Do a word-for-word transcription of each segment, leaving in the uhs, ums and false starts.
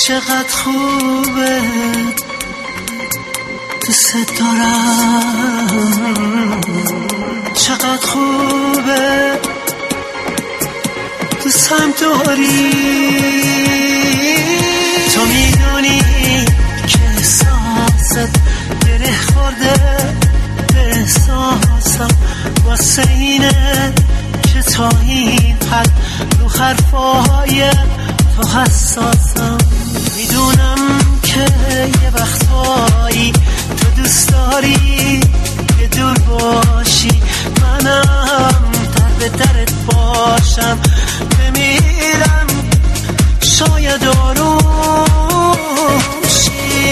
چقدر خوبه دوست دارم، چقدر خوبه دوستم داری. تو میدونی که احساست گره خورده به احساسم، واسه اینه که تا این حد رو حرفای تو حساسم. میدونم که یه وقتایی تو دوست داری که دور باشی، منم در به درت باشم. بمیرم شاید آروم شی.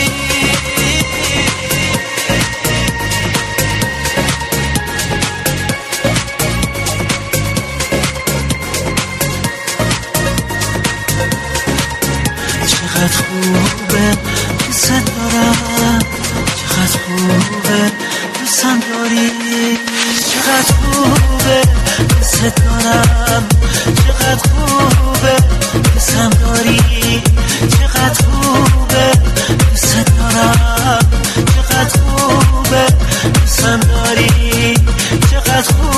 چقدر خوبه دوست دارم، چقدر خوبه دوستم داری. چقدر خوبه دوست دارم، چقدر خوبه دوستم داری. چقدر خوبه دوست دارم، چقدر خوبه دوستم داری. چقدر خوبه